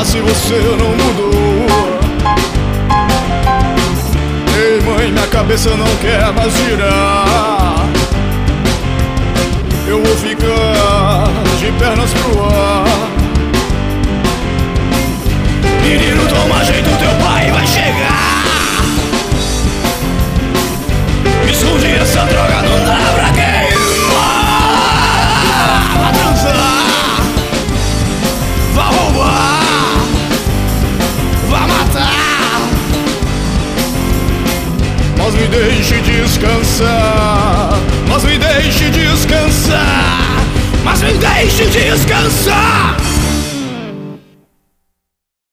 se você não mudou. Ei mãe, minha cabeça não quer mais girar. Eu vou ficar de pernas pro ar. Menino, toma jeito, teu pai vai chegar. Me esconde essa droga, não dá pra queimar. Vai transar, vai roubar, vai matar. Mas me deixe descansar. Mas me deixe descansar. Mas me deixe descansar.